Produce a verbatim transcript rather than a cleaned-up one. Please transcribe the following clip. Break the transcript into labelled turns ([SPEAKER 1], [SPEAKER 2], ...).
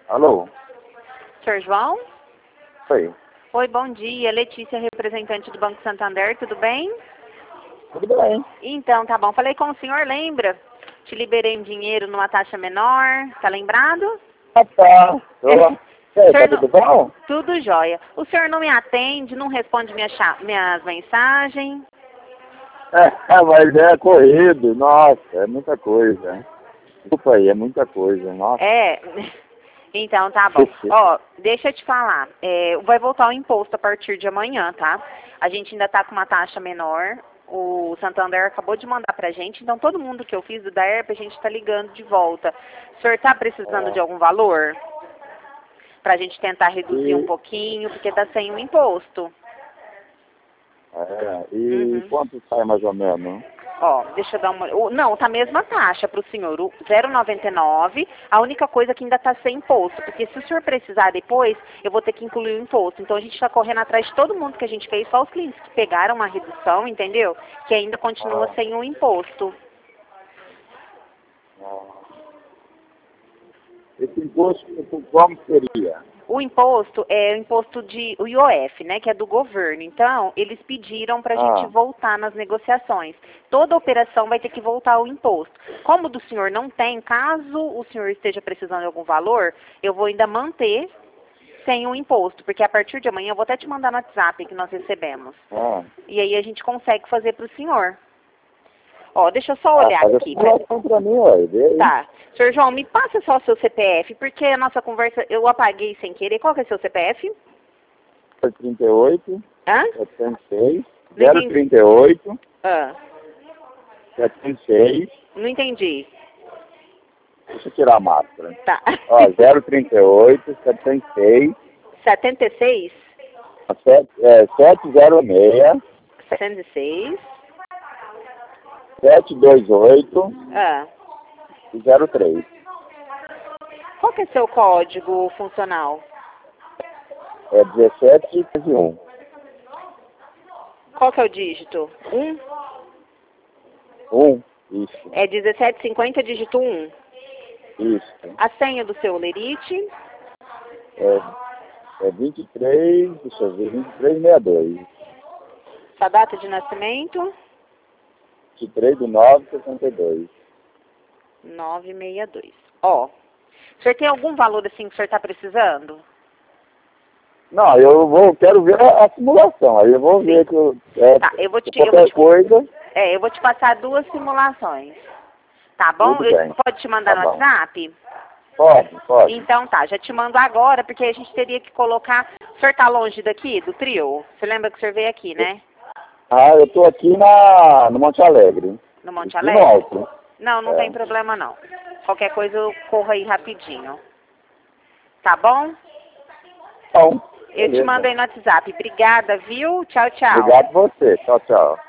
[SPEAKER 1] Alô?
[SPEAKER 2] senhor João?
[SPEAKER 1] Oi.
[SPEAKER 2] Oi, bom dia. Letícia, representante do Banco Santander, tudo bem?
[SPEAKER 1] Tudo bem.
[SPEAKER 2] Então, tá bom. Falei com o senhor, lembra? Te liberei um dinheiro numa taxa menor, tá lembrado?
[SPEAKER 1] Ah, tá. Tô...
[SPEAKER 2] É.
[SPEAKER 1] Ei, tá
[SPEAKER 2] não...
[SPEAKER 1] tudo bom?
[SPEAKER 2] Tudo jóia. O senhor não me atende, não responde minha cha... minhas mensagens?
[SPEAKER 1] É, mas é corrido. Nossa, é muita coisa. Desculpa aí, é muita coisa. Nossa.
[SPEAKER 2] É... Então, tá bom. Ó, deixa eu te falar. É, vai voltar o imposto a partir de amanhã, tá? A gente ainda tá com uma taxa menor. O Santander acabou de mandar pra gente. Então, todo mundo que eu fiz do D A E R P, a gente tá ligando de volta. O senhor tá precisando
[SPEAKER 1] É.
[SPEAKER 2] de algum valor? Pra gente tentar reduzir
[SPEAKER 1] E...
[SPEAKER 2] um pouquinho, porque tá sem o imposto.
[SPEAKER 1] É, e
[SPEAKER 2] Uhum.
[SPEAKER 1] quanto sai mais ou menos?
[SPEAKER 2] Ó, deixa eu dar uma... o- Não, tá a mesma taxa para o senhor, o zero vírgula noventa e nove. A única coisa que ainda está sem imposto, porque se o senhor precisar depois, eu vou ter que incluir o imposto. Então a gente está correndo atrás de todo mundo que a gente fez, só os clientes que pegaram uma redução, entendeu? Que ainda continua
[SPEAKER 1] Ah.
[SPEAKER 2] sem o imposto.
[SPEAKER 1] Ah. Esse imposto, como seria?
[SPEAKER 2] O imposto é o imposto de o I O F, né, que é do governo. Então, eles pediram para a gente
[SPEAKER 1] Ah.
[SPEAKER 2] voltar nas negociações. Toda operação vai ter que voltar o imposto. Como do senhor não tem, caso o senhor esteja precisando de algum valor, eu vou ainda manter sem o imposto, porque a partir de amanhã eu vou até te mandar no WhatsApp que nós recebemos.
[SPEAKER 1] Ah.
[SPEAKER 2] E aí a gente consegue fazer para o senhor. Ó, deixa eu só
[SPEAKER 1] Ah,
[SPEAKER 2] olhar
[SPEAKER 1] faz a
[SPEAKER 2] aqui.
[SPEAKER 1] simulação pra mim, ué. Vê aí.
[SPEAKER 2] Tá. senhor João, me passa só o seu C P F, porque a nossa conversa eu apaguei sem querer. Qual que é o seu C P F?
[SPEAKER 1] trinta e oito,
[SPEAKER 2] Hã?
[SPEAKER 1] setecentos e seis,
[SPEAKER 2] Não
[SPEAKER 1] zero
[SPEAKER 2] entendi.
[SPEAKER 1] trinta e oito,
[SPEAKER 2] Ah,
[SPEAKER 1] setecentos e seis.
[SPEAKER 2] não entendi.
[SPEAKER 1] Deixa eu tirar a máscara.
[SPEAKER 2] Tá.
[SPEAKER 1] Ó, zero trinta e oito, setecentos e seis,
[SPEAKER 2] setenta e seis?
[SPEAKER 1] é, setecentos e seis,
[SPEAKER 2] setenta e seis.
[SPEAKER 1] setecentos e vinte e oito
[SPEAKER 2] Ah.
[SPEAKER 1] e zero três.
[SPEAKER 2] Qual que é seu código funcional?
[SPEAKER 1] É dezessete e um.
[SPEAKER 2] Qual que é o dígito? um?
[SPEAKER 1] um, isso,
[SPEAKER 2] É dezessete cinquenta, dígito um.
[SPEAKER 1] isso.
[SPEAKER 2] A senha do seu Lerite?
[SPEAKER 1] É, é vinte e três, deixa eu ver, vinte e três sessenta e dois.
[SPEAKER 2] Sua data de nascimento?
[SPEAKER 1] vinte e três de nove de sessenta e dois.
[SPEAKER 2] novecentos e sessenta e dois. Ó, o senhor tem algum valor assim que o senhor está precisando?
[SPEAKER 1] Não, eu vou, quero ver a, a simulação, aí eu vou
[SPEAKER 2] Sim.
[SPEAKER 1] ver que eu, é,
[SPEAKER 2] Tá, eu vou te, eu
[SPEAKER 1] qualquer
[SPEAKER 2] vou te,
[SPEAKER 1] coisa.
[SPEAKER 2] é, eu vou te passar duas simulações. Tá bom?
[SPEAKER 1] Tudo
[SPEAKER 2] Eu,
[SPEAKER 1] bem.
[SPEAKER 2] pode te mandar
[SPEAKER 1] Tá
[SPEAKER 2] no
[SPEAKER 1] bom.
[SPEAKER 2] WhatsApp?
[SPEAKER 1] Pode, pode.
[SPEAKER 2] Então tá, já te mando agora, porque a gente teria que colocar... O senhor tá longe daqui, do trio? Você lembra que o senhor veio aqui, né?
[SPEAKER 1] Ah, eu tô aqui na, no Monte Alegre.
[SPEAKER 2] No Monte
[SPEAKER 1] Aqui no
[SPEAKER 2] Alegre?
[SPEAKER 1] alto.
[SPEAKER 2] Não, não
[SPEAKER 1] É.
[SPEAKER 2] tem problema não. Qualquer coisa eu corro aí rapidinho. Tá bom?
[SPEAKER 1] Então,
[SPEAKER 2] Eu te
[SPEAKER 1] beleza.
[SPEAKER 2] mando aí no WhatsApp. Obrigada, viu? Tchau, tchau.
[SPEAKER 1] Obrigado a você. Tchau, tchau.